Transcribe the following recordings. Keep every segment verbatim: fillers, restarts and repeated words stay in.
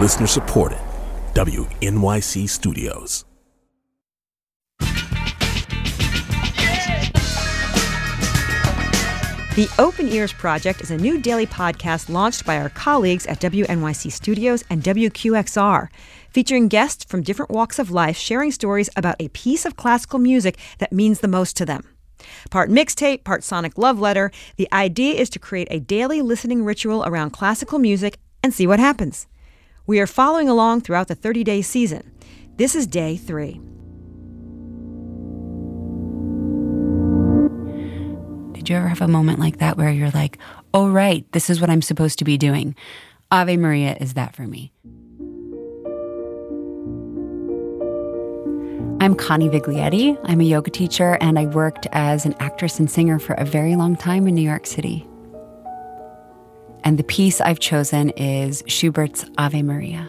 Listener supported. W N Y C Studios. The Open Ears Project is a new daily podcast launched by our colleagues at W N Y C Studios and W Q X R, featuring guests from different walks of life sharing stories about a piece of classical music that means the most to them. Part mixtape, part sonic love letter, the idea is to create a daily listening ritual around classical music and see what happens. We are following along throughout the thirty-day season. This is day three. Did you ever have a moment like that where you're like, oh, right, this is what I'm supposed to be doing? Ave Maria is that for me. I'm Connie Viglietti. I'm a yoga teacher, and I worked as an actress and singer for a very long time in New York City. And the piece I've chosen is Schubert's Ave Maria.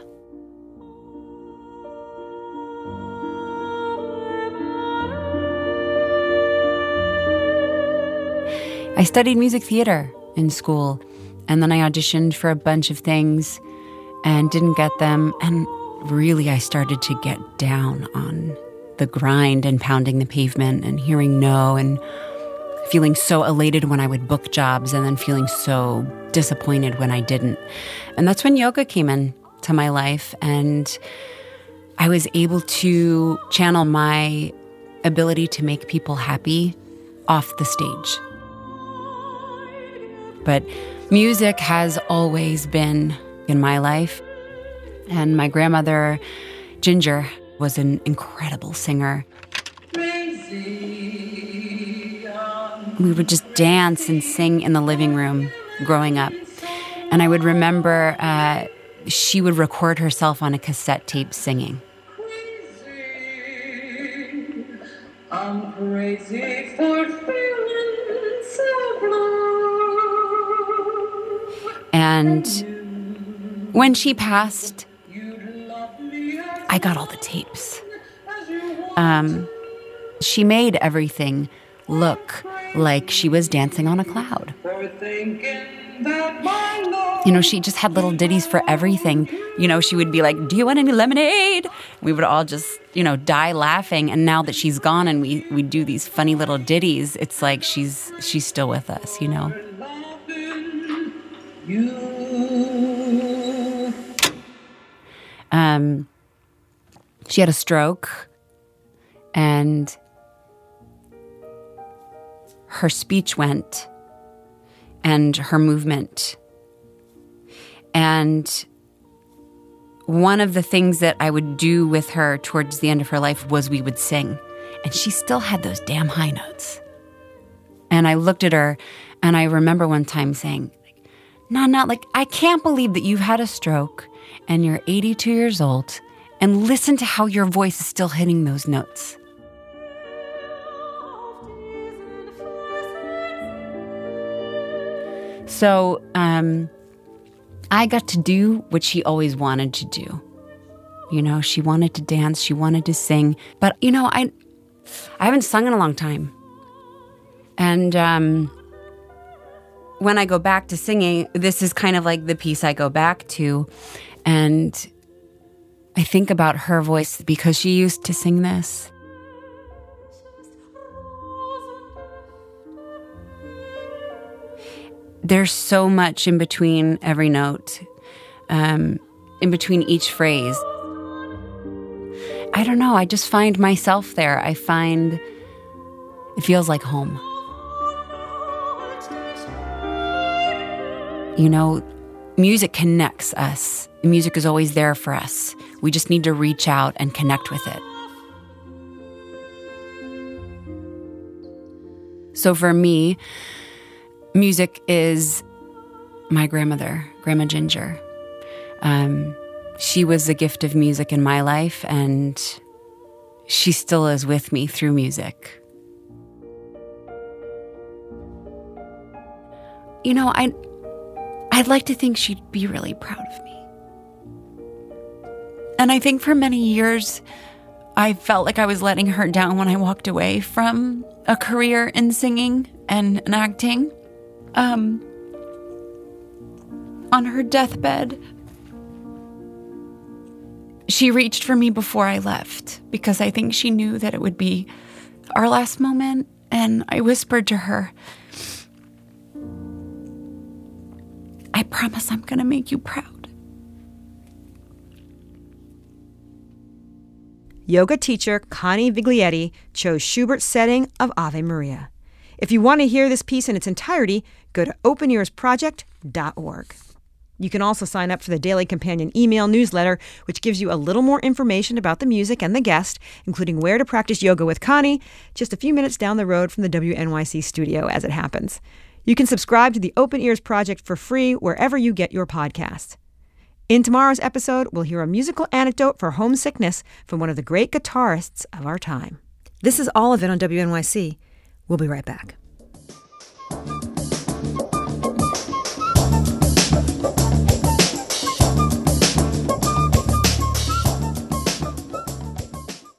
I studied music theater in school, and then I auditioned for a bunch of things and didn't get them. And really, I started to get down on the grind and pounding the pavement and hearing no and feeling so elated when I would book jobs and then feeling so disappointed when I didn't. And that's when yoga came in to my life, and I was able to channel my ability to make people happy off the stage. But music has always been in my life. And my grandmother, Ginger, was an incredible singer. We would just dance and sing in the living room growing up. And I would remember uh, she would record herself on a cassette tape singing. I'm crazy for feeling so blue. And when she passed, I got all the tapes. Um, she made everything look like she was dancing on a cloud. You know, she just had little ditties for everything. You know, she would be like, do you want any lemonade? We would all just, you know, die laughing. And now that she's gone and we, we do these funny little ditties, it's like she's she's still with us, you know? Um, she had a stroke, and her speech went, and her movement. And one of the things that I would do with her towards the end of her life was we would sing. And she still had those damn high notes. And I looked at her, and I remember one time saying, Nana, like, I can't believe that you've had a stroke and you're eighty-two years old, and listen to how your voice is still hitting those notes. So um, I got to do what she always wanted to do. You know, she wanted to dance, she wanted to sing. But, you know, I I haven't sung in a long time. And um, when I go back to singing, this is kind of like the piece I go back to. And I think about her voice because she used to sing this. There's so much in between every note, um, in between each phrase. I don't know, I just find myself there. I find it feels like home. You know, music connects us. Music is always there for us. We just need to reach out and connect with it. So for me, music is my grandmother, Grandma Ginger. Um, she was the gift of music in my life, and she still is with me through music. You know, I, I'd like to think she'd be really proud of me. And I think for many years, I felt like I was letting her down when I walked away from a career in singing and, and acting. Um, on her deathbed, she reached for me before I left because I think she knew that it would be our last moment. And I whispered to her, I promise I'm going to make you proud. Yoga teacher Connie Viglietti chose Schubert's setting of Ave Maria. If you want to hear this piece in its entirety, go to open ears project dot org. You can also sign up for the Daily Companion email newsletter, which gives you a little more information about the music and the guest, including where to practice yoga with Connie, just a few minutes down the road from the W N Y C studio as it happens. You can subscribe to the Open Ears Project for free wherever you get your podcasts. In tomorrow's episode, we'll hear a musical anecdote for homesickness from one of the great guitarists of our time. This is all of it on W N Y C. We'll be right back.